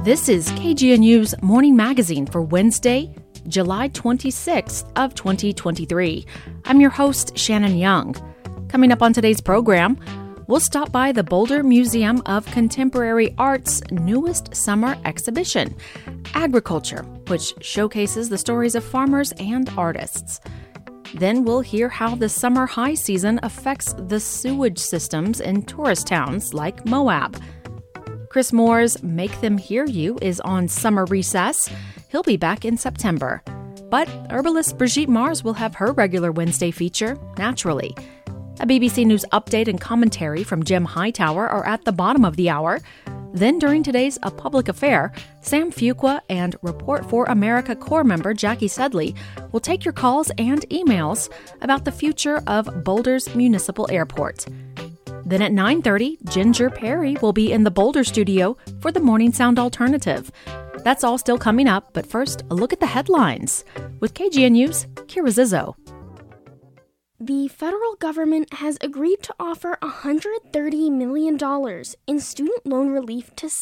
This is KGNU's Morning Magazine for Wednesday, July 26th of 2023. I'm your host, Shannon Young. Coming up on today's program, we'll stop by the Boulder Museum of Contemporary Art's newest summer exhibition, Agriculture, which showcases the stories of farmers and artists. Then we'll hear how the summer high season affects the sewage systems in tourist towns like Moab. Chris Moore's Make Them Hear You is on summer recess. He'll be back in September. But herbalist Brigitte Mars will have her regular Wednesday feature, Naturally. A BBC News update and commentary from Jim Hightower are at the bottom of the hour. Then during today's A Public Affair, Sam Fuqua and Report for America Corps member Jackie Sedley will take your calls and emails about the future of Boulder's municipal airport. Then at 9:30, Ginger Perry will be in the Boulder studio for the Morning Sound Alternative. That's all still coming up, but first, a look at the headlines with KGNU's Kira Zizzo. The federal government has agreed to offer $130 million in student loan relief to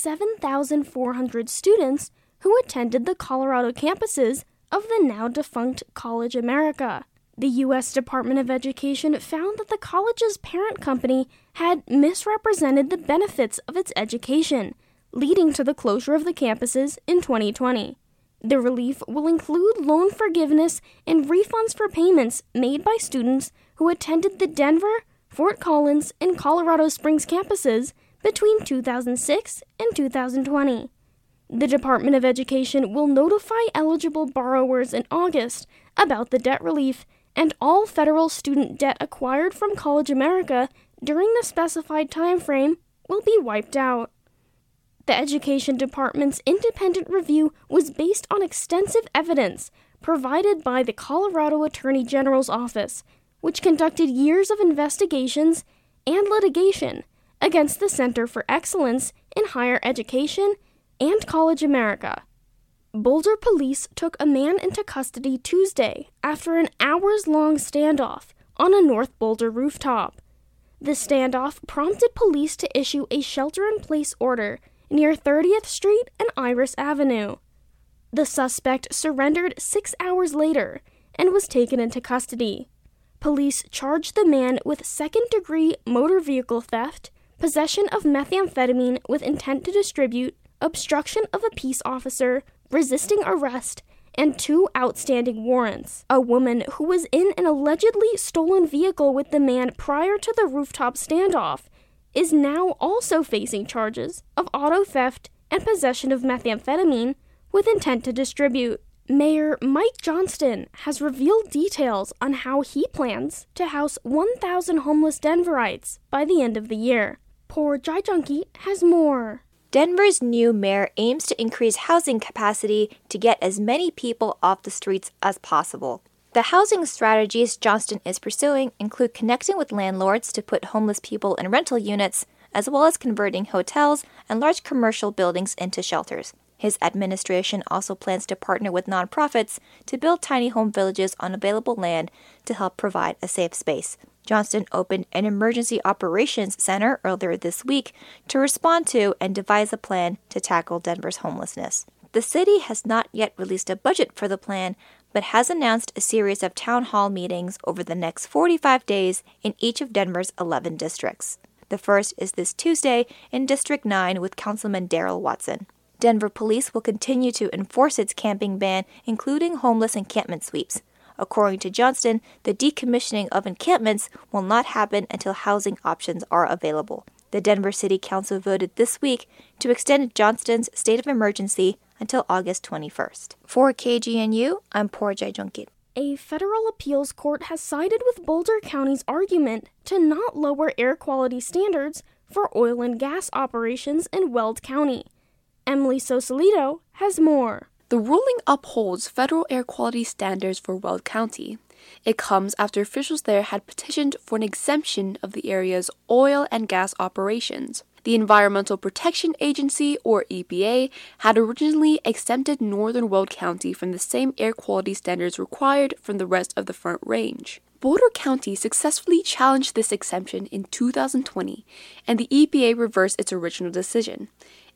7,400 students who attended the Colorado campuses of the now-defunct College America. The U.S. Department of Education found that the college's parent company had misrepresented the benefits of its education, leading to the closure of the campuses in 2020. The relief will include loan forgiveness and refunds for payments made by students who attended the Denver, Fort Collins, and Colorado Springs campuses between 2006 and 2020. The Department of Education will notify eligible borrowers in August about the debt relief, and all federal student debt acquired from College America during the specified time frame will be wiped out. The Education Department's independent review was based on extensive evidence provided by the Colorado Attorney General's office, which conducted years of investigations and litigation against the Center for Excellence in Higher Education and College America. Boulder police took a man into custody Tuesday after an hours-long standoff on a North Boulder rooftop. The standoff prompted police to issue a shelter-in-place order near 30th Street and Iris Avenue. The suspect surrendered 6 hours later and was taken into custody. Police charged the man with second-degree motor vehicle theft, possession of methamphetamine with intent to distribute, obstruction of a peace officer, resisting arrest, and 2 outstanding warrants. A woman who was in an allegedly stolen vehicle with the man prior to the rooftop standoff is now also facing charges of auto theft and possession of methamphetamine with intent to distribute. Mayor Mike Johnston has revealed details on how he plans to house 1,000 homeless Denverites by the end of the year. Poor Jai Junkie has more. Denver's new mayor aims to increase housing capacity to get as many people off the streets as possible. The housing strategies Johnston is pursuing include connecting with landlords to put homeless people in rental units, as well as converting hotels and large commercial buildings into shelters. His administration also plans to partner with nonprofits to build tiny home villages on available land to help provide a safe space. Johnston opened an emergency operations center earlier this week to respond to and devise a plan to tackle Denver's homelessness. The city has not yet released a budget for the plan, but has announced a series of town hall meetings over the next 45 days in each of Denver's 11 districts. The first is this Tuesday in District 9 with Councilman Darrell Watson. Denver police will continue to enforce its camping ban, including homeless encampment sweeps. According to Johnston, the decommissioning of encampments will not happen until housing options are available. The Denver City Council voted this week to extend Johnston's state of emergency until August 21st. For KGNU, I'm Poor Jai Junkit. A federal appeals court has sided with Boulder County's argument to not lower air quality standards for oil and gas operations in Weld County. Emily Sosolito has more. The ruling upholds federal air quality standards for Weld County. It comes after officials there had petitioned for an exemption of the area's oil and gas operations. The Environmental Protection Agency, or EPA, had originally exempted northern Weld County from the same air quality standards required from the rest of the Front Range. Boulder County successfully challenged this exemption in 2020, and the EPA reversed its original decision.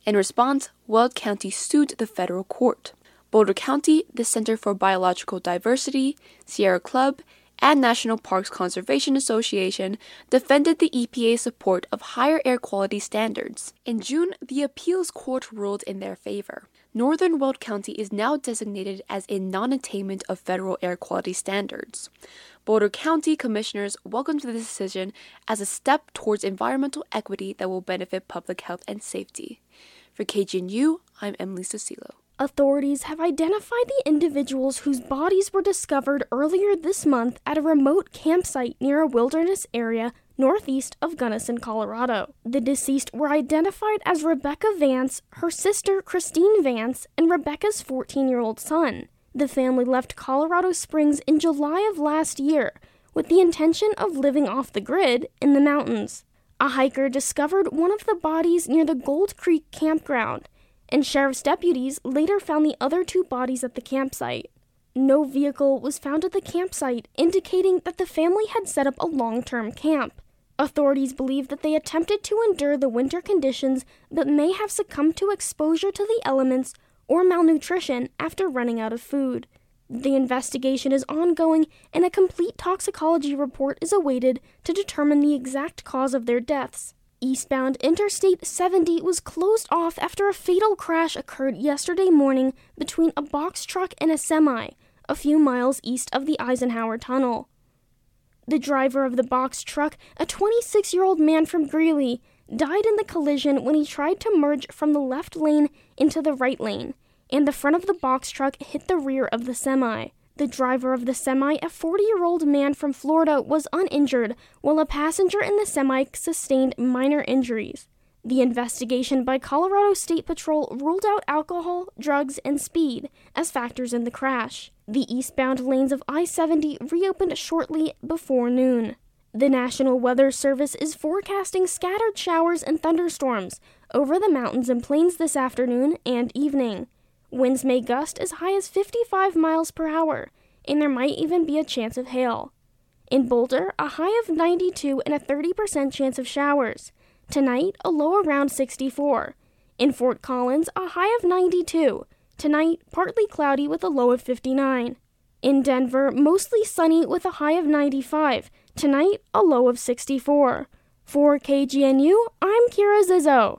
In response, Weld County sued the federal court. Boulder County, the Center for Biological Diversity, Sierra Club, and National Parks Conservation Association defended the EPA's support of higher air quality standards. In June, the appeals court ruled in their favor. Northern Weld County is now designated as in non-attainment of federal air quality standards. Boulder County commissioners welcomed the decision as a step towards environmental equity that will benefit public health and safety. For KGNU, I'm Emily Cicillo. Authorities have identified the individuals whose bodies were discovered earlier this month at a remote campsite near a wilderness area northeast of Gunnison, Colorado. The deceased were identified as Rebecca Vance, her sister Christine Vance, and Rebecca's 14-year-old son. The family left Colorado Springs in July of last year with the intention of living off the grid in the mountains. A hiker discovered one of the bodies near the Gold Creek campground, and sheriff's deputies later found the other two bodies at the campsite. No vehicle was found at the campsite, indicating that the family had set up a long-term camp. Authorities believe that they attempted to endure the winter conditions but may have succumbed to exposure to the elements or malnutrition after running out of food. The investigation is ongoing, and a complete toxicology report is awaited to determine the exact cause of their deaths. Eastbound Interstate 70 was closed off after a fatal crash occurred yesterday morning between a box truck and a semi, a few miles east of the Eisenhower Tunnel. The driver of the box truck, a 26-year-old man from Greeley, died in the collision when he tried to merge from the left lane into the right lane, and the front of the box truck hit the rear of the semi. The driver of the semi, a 40-year-old man from Florida, was uninjured, while a passenger in the semi sustained minor injuries. The investigation by Colorado State Patrol ruled out alcohol, drugs, and speed as factors in the crash. The eastbound lanes of I-70 reopened shortly before noon. The National Weather Service is forecasting scattered showers and thunderstorms over the mountains and plains this afternoon and evening. Winds may gust as high as 55 miles per hour, and there might even be a chance of hail. In Boulder, a high of 92 and a 30% chance of showers. Tonight, a low around 64. In Fort Collins, a high of 92. Tonight, partly cloudy with a low of 59. In Denver, mostly sunny with a high of 95. Tonight, a low of 64. For KGNU, I'm Kira Zizzo.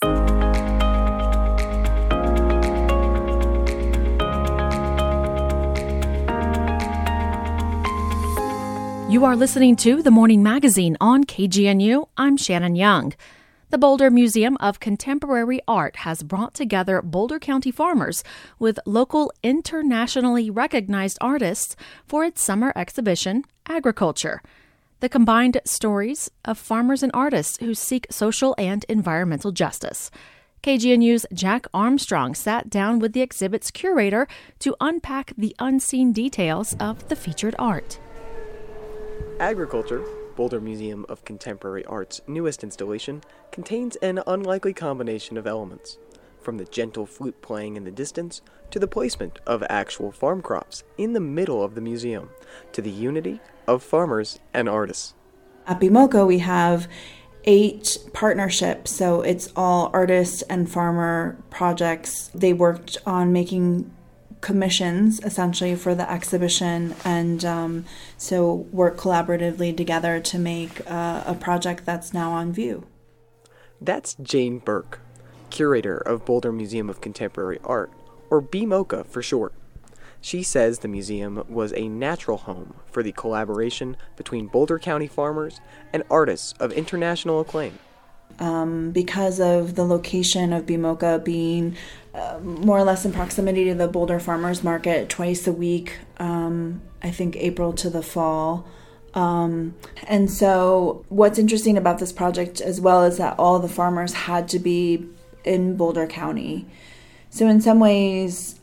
You are listening to The Morning Magazine on KGNU. I'm Shannon Young. The Boulder Museum of Contemporary Art has brought together Boulder County farmers with local internationally recognized artists for its summer exhibition, Agriculture. The combined stories of farmers and artists who seek social and environmental justice. KGNU's Jack Armstrong sat down with the exhibit's curator to unpack the unseen details of the featured art. Agriculture, Boulder Museum of Contemporary Art's newest installation, contains an unlikely combination of elements, from the gentle flute playing in the distance to the placement of actual farm crops in the middle of the museum, to the unity of farmers and artists. At BMOCA, we have 8 partnerships, so it's all artist and farmer projects. They worked on making commissions essentially for the exhibition, and so work collaboratively together to make a project that's now on view. That's Jane Burke, curator of Boulder Museum of Contemporary Art, or BMOCA for short. She says the museum was a natural home for the collaboration between Boulder County farmers and artists of international acclaim. Because of the location of BMOCA being more or less in proximity to the Boulder Farmers Market twice a week, I think April to the fall. And so what's interesting about this project as well is that all the farmers had to be in Boulder County. So in some ways,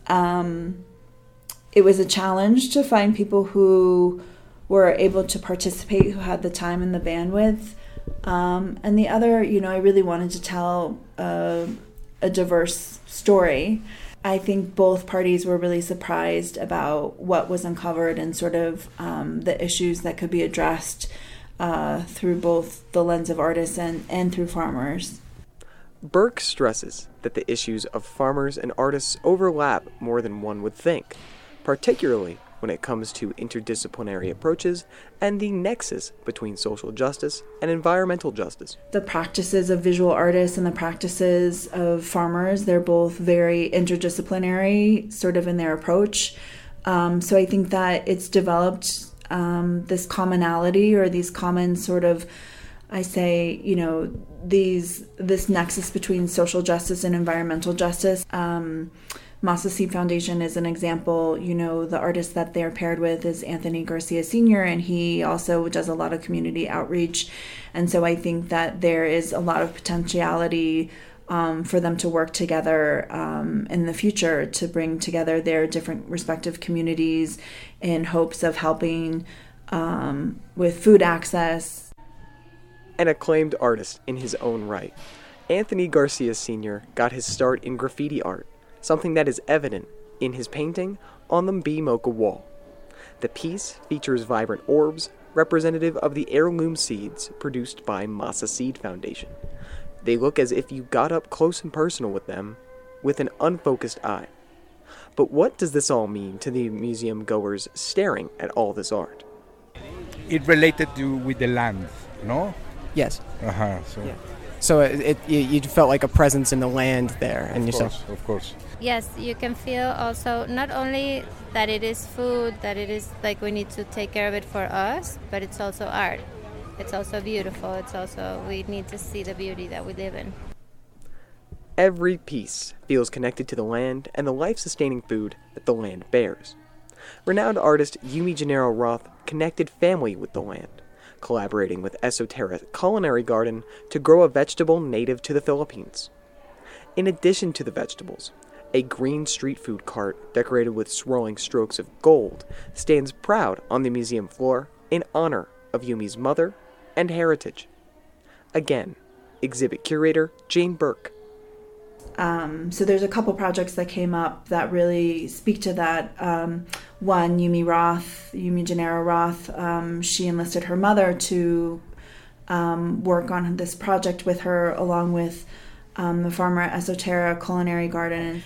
it was a challenge to find people who were able to participate, who had the time and the bandwidth. And the other, I really wanted to tell a diverse story. I think both parties were really surprised about what was uncovered and sort of the issues that could be addressed through both the lens of artists and through farmers. Burke stresses that the issues of farmers and artists overlap more than one would think, particularly when it comes to interdisciplinary approaches and the nexus between social justice and environmental justice. The practices of visual artists and the practices of farmers, they're both very interdisciplinary sort of in their approach. So I think that it's developed this commonality or these common sort of, I say, this nexus between social justice and environmental justice. Masa Seed Foundation is an example. The artist that they're paired with is Anthony Garcia Sr., and he also does a lot of community outreach. And so I think that there is a lot of potentiality for them to work together in the future to bring together their different respective communities in hopes of helping with food access. An acclaimed artist in his own right, Anthony Garcia Sr. got his start in graffiti art, something that is evident in his painting on the BMoCA wall. The piece features vibrant orbs representative of the heirloom seeds produced by Masa Seed Foundation. They look as if you got up close and personal with them with an unfocused eye. But what does this all mean to the museum goers staring at all this art? It related with the land, no? Yes. So. Yeah. So you felt like a presence in the land there, and Of course. Yes, you can feel also not only that it is food, that it is like we need to take care of it for us, but it's also art. It's also beautiful. It's also, we need to see the beauty that we live in. Every piece feels connected to the land and the life-sustaining food that the land bears. Renowned artist Yumi Gennaro Roth connected family with the land, collaborating with Esoterra Culinary Garden to grow a vegetable native to the Philippines. In addition to the vegetables, a green street food cart decorated with swirling strokes of gold stands proud on the museum floor in honor of Yumi's mother and heritage. Again, exhibit curator Jane Burke. So there's a couple projects that came up that really speak to that. One, Yumi Gennaro Roth, she enlisted her mother to work on this project with her, along with the farmer at Esoterra Culinary Garden.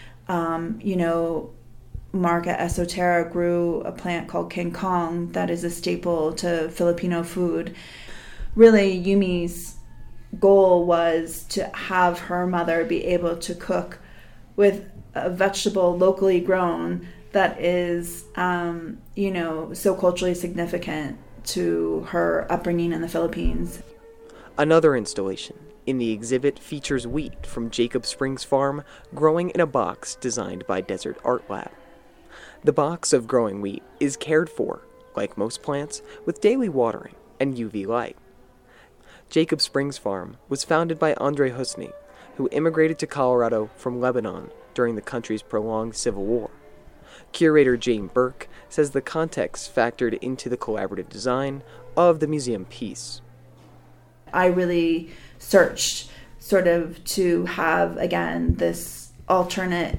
Mark at Esoterra grew a plant called King Kong that is a staple to Filipino food. Really, Yumi's goal was to have her mother be able to cook with a vegetable locally grown that is, so culturally significant to her upbringing in the Philippines. Another installation in the exhibit features wheat from Jacob Springs Farm growing in a box designed by Desert Art Lab. The box of growing wheat is cared for, like most plants, with daily watering and UV light. Jacob Springs Farm was founded by Andre Husni, who immigrated to Colorado from Lebanon during the country's prolonged civil war. Curator Jane Burke says the context factored into the collaborative design of the museum piece. I really searched sort of to have, again, this alternate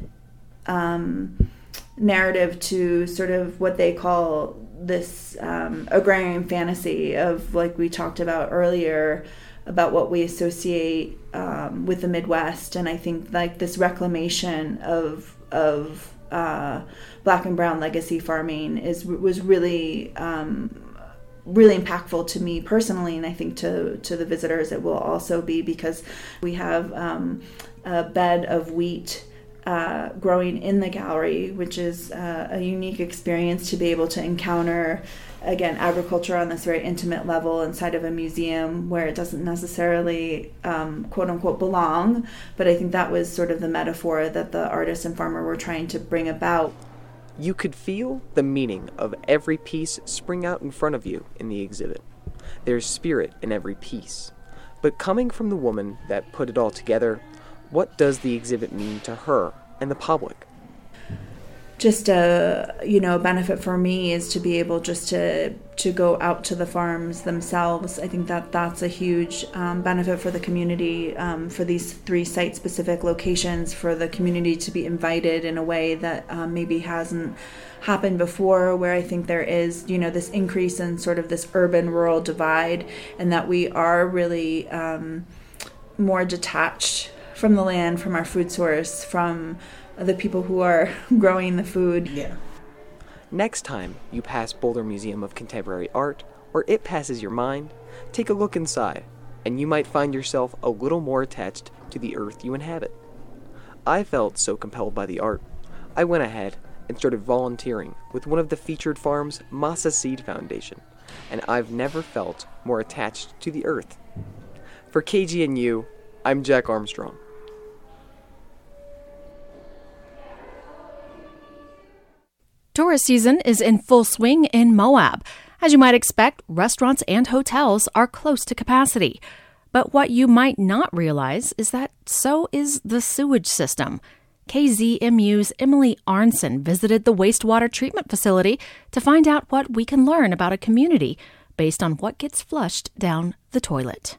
narrative to sort of what they call this agrarian fantasy of, like we talked about earlier, about what we associate with the Midwest. And I think like this reclamation of Black and brown legacy farming was really really impactful to me personally, and I think to the visitors it will also be, because we have a bed of wheat growing in the gallery, which is a unique experience to be able to encounter, again, agriculture on this very intimate level inside of a museum where it doesn't necessarily quote unquote belong. But I think that was sort of the metaphor that the artist and farmer were trying to bring about. You could feel the meaning of every piece spring out in front of you in the exhibit. There's spirit in every piece. But coming from the woman that put it all together, what does the exhibit mean to her and the public? Just a benefit for me is to be able just to go out to the farms themselves. I think that that's a huge benefit for the community, for these 3 site-specific locations, for the community to be invited in a way that maybe hasn't happened before, where I think there is, this increase in sort of this urban-rural divide, and that we are really more detached from the land, from our food source, from the people who are growing the food. Yeah. Next time you pass Boulder Museum of Contemporary Art, or it passes your mind, take a look inside, and you might find yourself a little more attached to the earth you inhabit. I felt so compelled by the art, I went ahead and started volunteering with one of the featured farms' Masa Seed Foundation, and I've never felt more attached to the earth. For KGNU, I'm Jack Armstrong. Tourist season is in full swing in Moab. As you might expect, restaurants and hotels are close to capacity. But what you might not realize is that so is the sewage system. KZMU's Emily Arnson visited the wastewater treatment facility to find out what we can learn about a community based on what gets flushed down the toilet.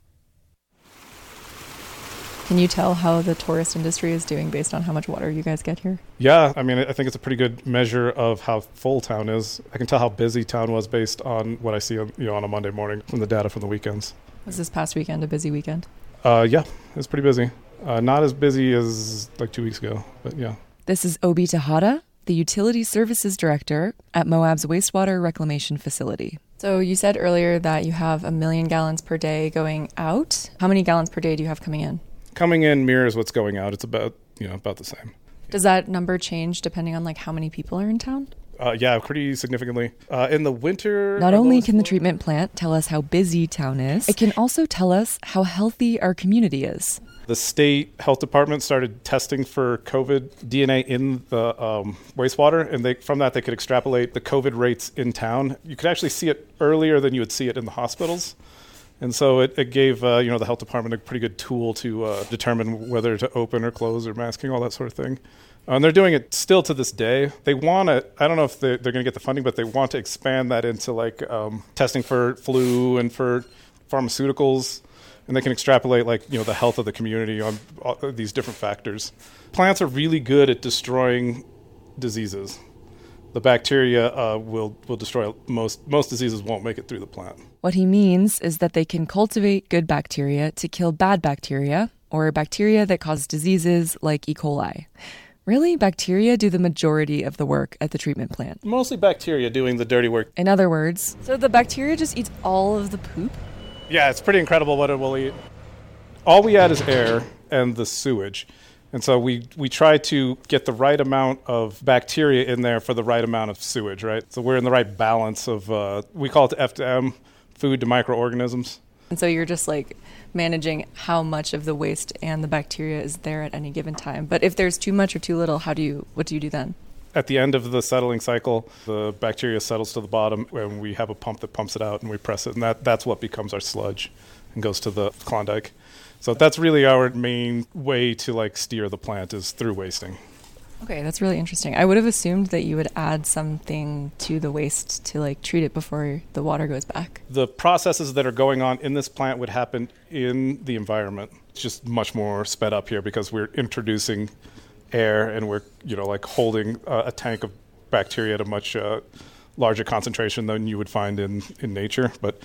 Can you tell how the tourist industry is doing based on how much water you guys get here? Yeah, I mean, I think it's a pretty good measure of how full town is. I can tell how busy town was based on what I see on, on a Monday morning from the data from the weekends. Was this past weekend a busy weekend? Yeah, it was pretty busy. Not as busy as like 2 weeks ago, but yeah. This is Obi Tejada, the Utility Services Director at Moab's wastewater reclamation facility. So you said earlier that you have 1 million gallons per day going out. How many gallons per day do you have coming in? Coming in mirrors what's going out. It's about the same. Does that number change depending on how many people are in town? Yeah, pretty significantly. In the winter... Not only can the treatment plant tell us how busy town is, it can also tell us how healthy our community is. The state health department started testing for COVID DNA in the wastewater, and from that they could extrapolate the COVID rates in town. You could actually see it earlier than you would see it in the hospitals. And so it gave the health department a pretty good tool to determine whether to open or close or masking, all that sort of thing. And they're doing it still to this day. They want to, I don't know if they're going to get the funding, but they want to expand that into testing for flu and for pharmaceuticals. And they can extrapolate the health of the community on all these different factors. Plants are really good at destroying diseases. The bacteria will destroy most diseases. Won't make it through the plant. What he means is that they can cultivate good bacteria to kill bad bacteria, or bacteria that cause diseases like E. coli. Really, bacteria do the majority of the work at the treatment plant. Mostly bacteria doing the dirty work. In other words, so the bacteria just eats all of the poop? Yeah, it's pretty incredible what it will eat. All we add is air and the sewage. And so we try to get the right amount of bacteria in there for the right amount of sewage, right? So we're in the right balance of, we call it F to M, food to microorganisms. And so you're just managing how much of the waste and the bacteria is there at any given time. But if there's too much or too little, what do you do then? At the end of the settling cycle, the bacteria settles to the bottom, and we have a pump that pumps it out, and we press it, and that's what becomes our sludge and goes to the Klondike. So that's really our main way to steer the plant is through wasting. Okay, that's really interesting. I would have assumed that you would add something to the waste to treat it before the water goes back. The processes that are going on in this plant would happen in the environment. It's just much more sped up here because we're introducing air and we're holding a tank of bacteria at a much larger concentration than you would find in nature. But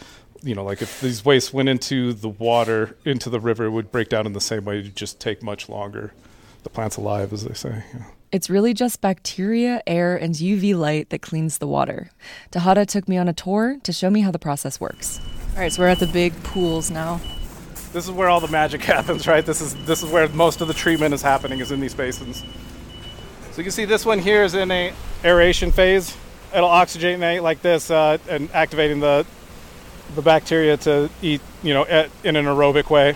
if these wastes went into the water, into the river, it would break down in the same way. It would just take much longer. The plant's alive, as they say. Yeah. It's really just bacteria, air, and UV light that cleans the water. Tejada took me on a tour to show me how the process works. All right, so we're at the big pools now. This is where all the magic happens, right? This is where most of the treatment is happening, is in these basins. So you can see this one here is in a aeration phase. It'll oxygenate like this and activating the bacteria to eat, in an aerobic way.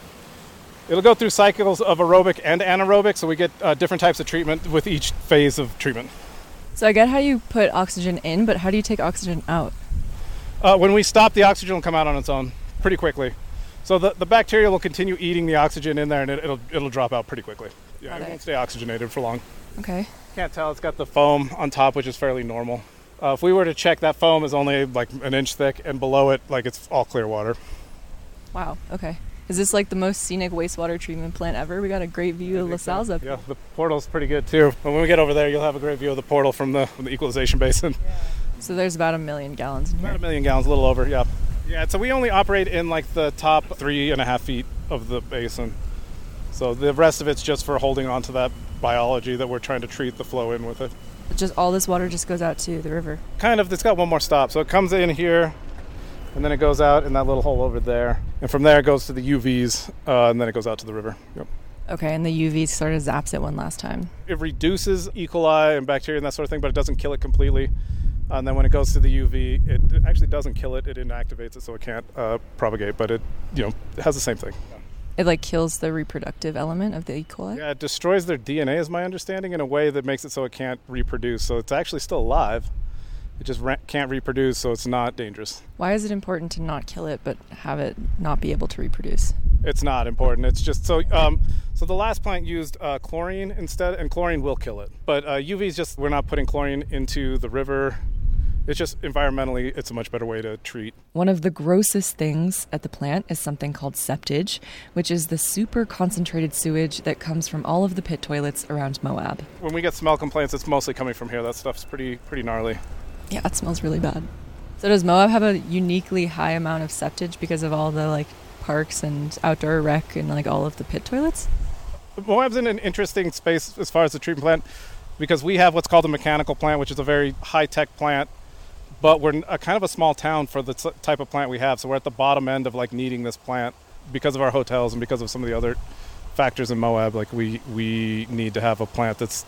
It'll go through cycles of aerobic and anaerobic, so we get different types of treatment with each phase of treatment. So I get how you put oxygen in, but how do you take oxygen out? When we stop, the oxygen will come out on its own pretty quickly. So the bacteria will continue eating the oxygen in there, and it'll drop out pretty quickly. Yeah, it won't stay oxygenated for long. Okay. Can't tell. It's got the foam on top, which is fairly normal. If we were to check, that foam is only an inch thick, and below it, it's all clear water. Wow. Okay. Is this the most scenic wastewater treatment plant ever? We got a great view of LaSalle's up. Yeah, the portal's pretty good too. But when we get over there, you'll have a great view of the portal from the equalization basin. Yeah. So there's about 1 million gallons in here. About 1 million gallons, a little over, yeah. Yeah, so we only operate in the top 3.5 feet of the basin. So the rest of it's just for holding on to that biology that we're trying to treat the flow in with it. Just all this water just goes out to the river. Kind of, it's got one more stop. So it comes in here, and then it goes out in that little hole over there. And from there it goes to the UVs, and then it goes out to the river. Yep. Okay, and the UV sort of zaps it one last time. It reduces E. coli and bacteria and that sort of thing, but it doesn't kill it completely. And then when it goes to the UV, it actually doesn't kill it. It inactivates it so it can't propagate, but it has the same thing. It like kills the reproductive element of the E. coli? Yeah, it destroys their DNA, is my understanding, in a way that makes it so it can't reproduce. So it's actually still alive. It just can't reproduce, so it's not dangerous. Why is it important to not kill it but have it not be able to reproduce? It's not important. It's just so the last plant used chlorine instead, and chlorine will kill it. But UV is just, we're not putting chlorine into the river. It's just environmentally, it's a much better way to treat. One of the grossest things at the plant is something called septage, which is the super concentrated sewage that comes from all of the pit toilets around Moab. When we get smell complaints, it's mostly coming from here. That stuff's pretty gnarly. Yeah, it smells really bad. So does Moab have a uniquely high amount of septage because of all the parks and outdoor rec and all of the pit toilets? Moab's in an interesting space as far as the treatment plant because we have what's called a mechanical plant, which is a very high-tech plant, but we're kind of a small town for the type of plant we have. So we're at the bottom end of needing this plant because of our hotels and because of some of the other factors in Moab. We need to have a plant that's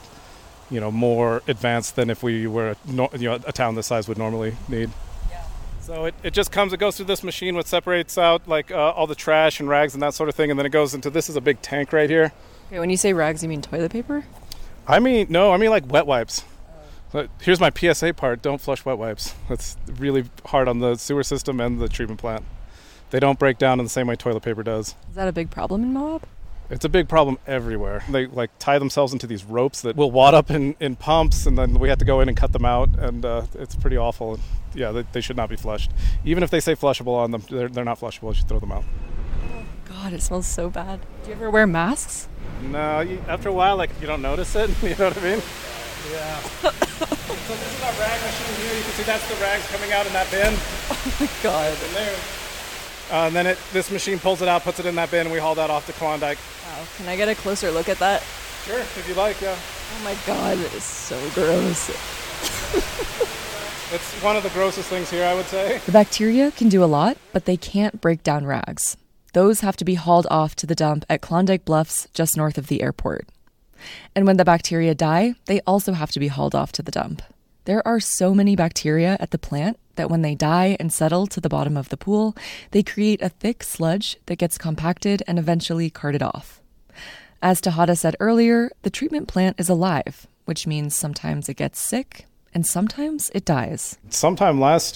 more advanced than if we were a town this size would normally need. Yeah. So it just comes, it goes through this machine which separates out all the trash and rags and that sort of thing, and then it goes into, this is a big tank right here. Okay, when you say rags, you mean toilet paper? I mean wet wipes. But here's my PSA part, don't flush wet wipes. That's really hard on the sewer system and the treatment plant. They don't break down in the same way toilet paper does. Is that a big problem in Moab? It's a big problem everywhere. They tie themselves into these ropes that will wad up in pumps, and then we have to go in and cut them out, and it's pretty awful. Yeah, they should not be flushed. Even if they say flushable on them, they're not flushable. You should throw them out. Oh God, it smells so bad. Do you ever wear masks? No, after a while, you don't notice it. You know what I mean? Yeah. So this is our rag machine here. You can see that's the rags coming out in that bin. Oh my God. In there. And then this machine pulls it out, puts it in that bin, and we haul that off to Klondike. Wow, can I get a closer look at that? Sure, if you like, yeah. Oh my God, it is so gross. It's one of the grossest things here, I would say. The bacteria can do a lot, but they can't break down rags. Those have to be hauled off to the dump at Klondike Bluffs, just north of the airport. And when the bacteria die, they also have to be hauled off to the dump. There are so many bacteria at the plant that when they die and settle to the bottom of the pool, they create a thick sludge that gets compacted and eventually carted off. As Tejada said earlier, the treatment plant is alive, which means sometimes it gets sick and sometimes it dies. Sometime last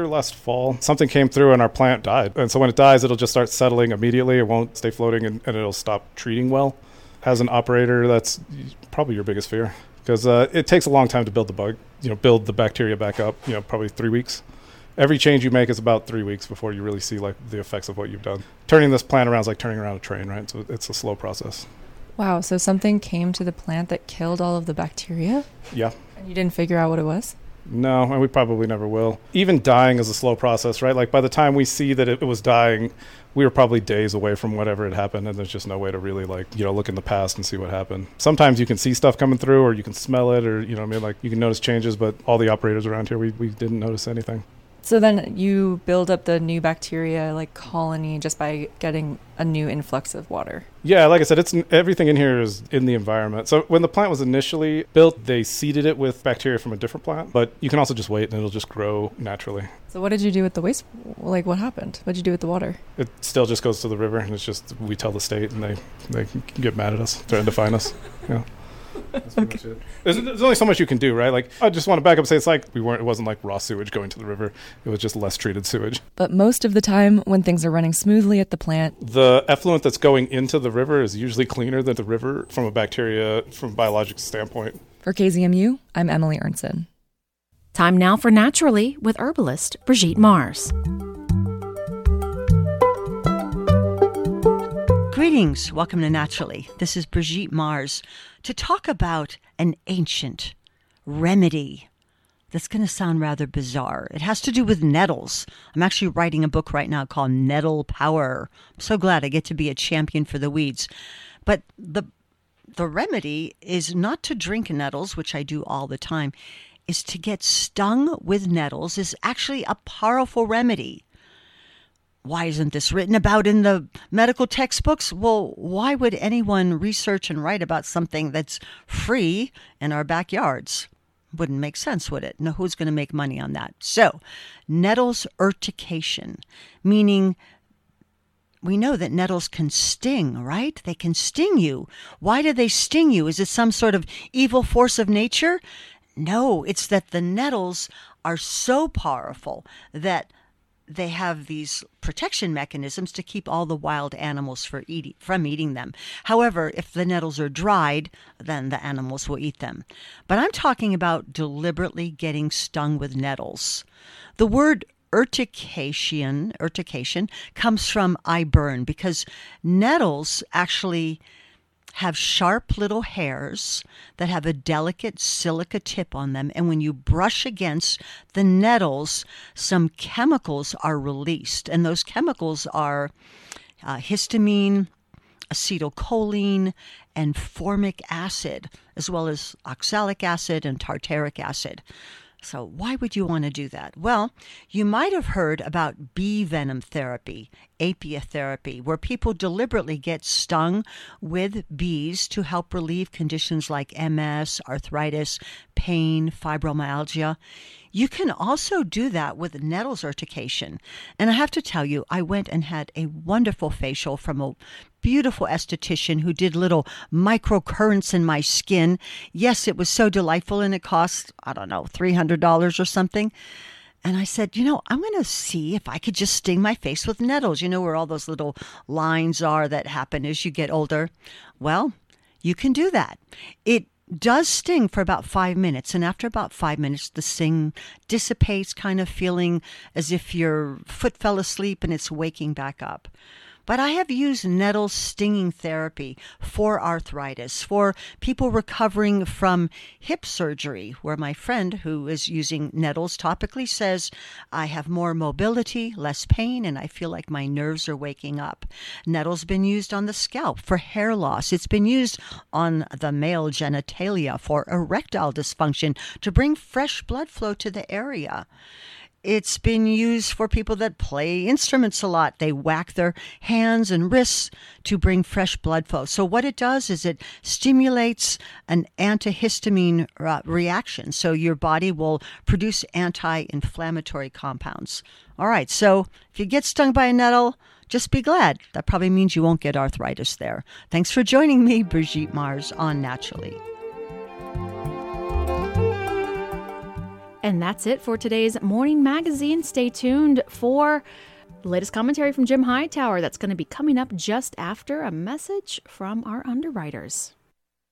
fall, something came through and our plant died. And so when it dies, it'll just start settling immediately. It won't stay floating and it'll stop treating well. As an operator, that's probably your biggest fear. Because it takes a long time to build the bug, build the bacteria back up, probably 3 weeks. Every change you make is about 3 weeks before you really see the effects of what you've done. Turning this plant around is like turning around a train, right? So it's a slow process. Wow, so something came to the plant that killed all of the bacteria? Yeah. And you didn't figure out what it was? No, and we probably never will. Even dying is a slow process, right? By the time we see that it was dying, we were probably days away from whatever had happened, and there's just no way to really look in the past and see what happened. Sometimes you can see stuff coming through, or you can smell it, or you can notice changes, but all the operators around here, we didn't notice anything. So then you build up the new bacteria colony just by getting a new influx of water. Yeah, like I said, everything in here is in the environment. So when the plant was initially built, they seeded it with bacteria from a different plant, but you can also just wait and it'll just grow naturally. So what did you do with the waste? What happened? What did you do with the water? It still just goes to the river, and it's just, we tell the state and they get mad at us, threaten to fine us. Yeah. That's pretty much it. There's only so much you can do, right? I just want to back up and say it wasn't like raw sewage going to the river. It was just less treated sewage. But most of the time, when things are running smoothly at the plant, the effluent that's going into the river is usually cleaner than the river from a biologic standpoint. For KZMU, I'm Emily Ernson. Time now for Naturally with herbalist Brigitte Mars. Greetings. Welcome to Naturally. This is Brigitte Mars to talk about an ancient remedy that's going to sound rather bizarre. It has to do with nettles. I'm actually writing a book right now called Nettle Power. I'm so glad I get to be a champion for the weeds. But the remedy is not to drink nettles, which I do all the time, is to get stung with nettles is actually a powerful remedy. Why isn't this written about in the medical textbooks? Well, why would anyone research and write about something that's free in our backyards? Wouldn't make sense, would it? No, who's going to make money on that? So, nettles urtication, meaning we know that nettles can sting, right? They can sting you. Why do they sting you? Is it some sort of evil force of nature? No, it's that the nettles are so powerful that they have these protection mechanisms to keep all the wild animals from eating them. However, if the nettles are dried, then the animals will eat them. But I'm talking about deliberately getting stung with nettles. The word urtication comes from I burn, because nettles actually have sharp little hairs that have a delicate silica tip on them. And when you brush against the nettles, some chemicals are released. And those chemicals are histamine, acetylcholine, and formic acid, as well as oxalic acid and tartaric acid. So why would you want to do that? Well, you might have heard about bee venom therapy, apiotherapy, where people deliberately get stung with bees to help relieve conditions like MS, arthritis, pain, fibromyalgia. You can also do that with nettles urtication. And I have to tell you, I went and had a wonderful facial from a beautiful esthetician who did little microcurrents in my skin. Yes, it was so delightful, and it cost, I don't know, $300 or something. And I said, I'm going to see if I could just sting my face with nettles. You know where all those little lines are that happen as you get older? Well, you can do that. It does sting for about 5 minutes, and after about 5 minutes the sting dissipates, kind of feeling as if your foot fell asleep and it's waking back up. But I have used nettle stinging therapy for arthritis, for people recovering from hip surgery, where my friend who is using nettles topically says, I have more mobility, less pain, and I feel like my nerves are waking up. Nettle's been used on the scalp for hair loss. It's been used on the male genitalia for erectile dysfunction to bring fresh blood flow to the area. It's been used for people that play instruments a lot. They whack their hands and wrists to bring fresh blood flow. So what it does is it stimulates an antihistamine reaction. So your body will produce anti-inflammatory compounds. All right, so if you get stung by a nettle, just be glad. That probably means you won't get arthritis there. Thanks for joining me, Brigitte Mars, on Naturally. And that's it for today's Morning Magazine. Stay tuned for the latest commentary from Jim Hightower. That's going to be coming up just after a message from our underwriters.